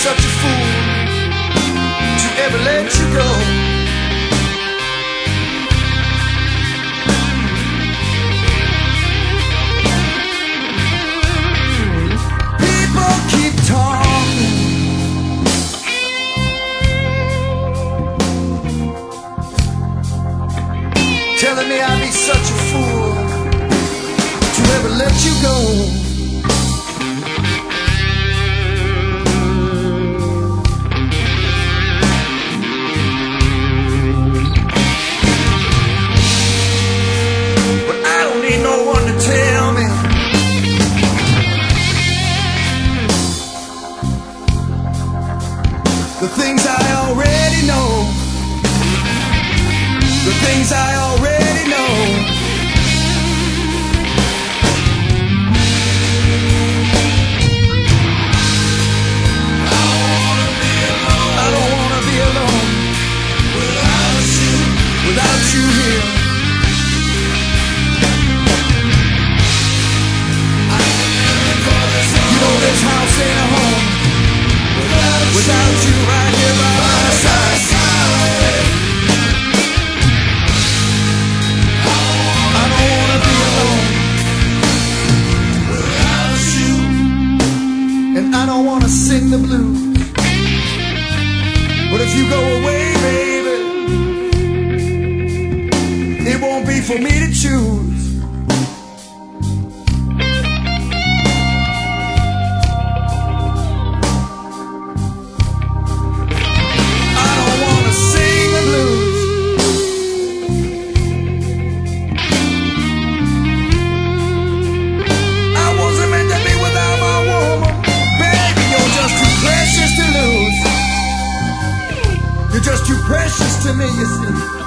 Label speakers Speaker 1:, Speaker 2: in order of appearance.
Speaker 1: such a fool to ever let you go. People keep talking, telling me I'd be such a fool to ever let you go. The things I already know, the things I already know. I don't wanna be alone without you here. You know this house ain't a home without you right here by my side. I don't wanna be alone without you, and I don't wanna sing the blues. But if you go away, baby, it won't be for me to choose. You're just too precious to me, you see.